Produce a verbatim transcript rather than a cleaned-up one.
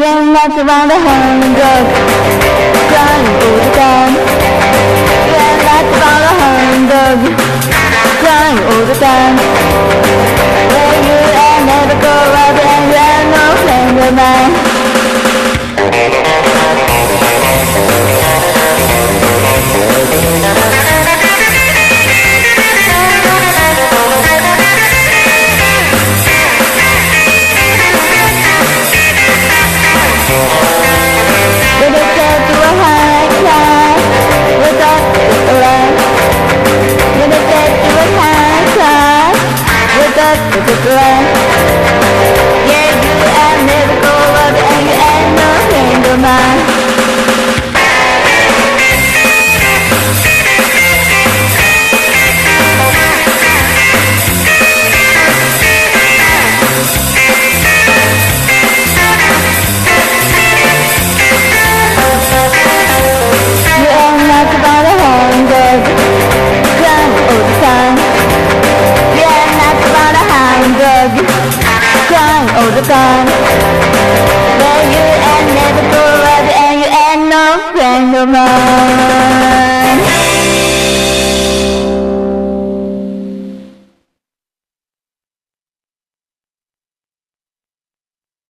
You're not around the hunger, crying all the time. You're not around the hunger, crying all the time. Where you and never go out and you're no friend of mine. Yeah, you and never go up and you ain't no friend of mine. You ain't not about a hundred, crying all the time. You ain't not about a hundred, crying all the time. But you ain't never go out and you ain't no friend of mine.